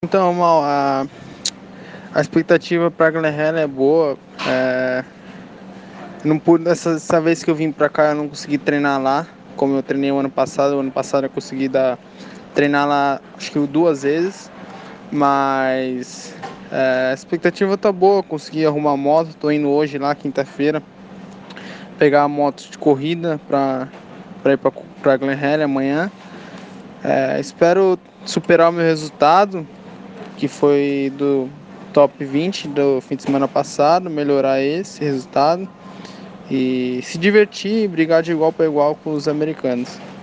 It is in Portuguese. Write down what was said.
Então, Mal, a expectativa para Glen Helen é boa. Não pude, essa vez que eu vim para cá, eu não consegui treinar lá, como eu treinei o ano passado. O ano passado eu consegui treinar lá, acho que 2 vezes, mas a expectativa tá boa. Consegui arrumar a moto, tô indo hoje lá, quinta-feira, pegar a moto de corrida para ir para Glen Helen amanhã. Espero superar o meu resultado, que foi do top 20 do fim de semana passado, melhorar esse resultado e se divertir e brigar de igual para igual com os americanos.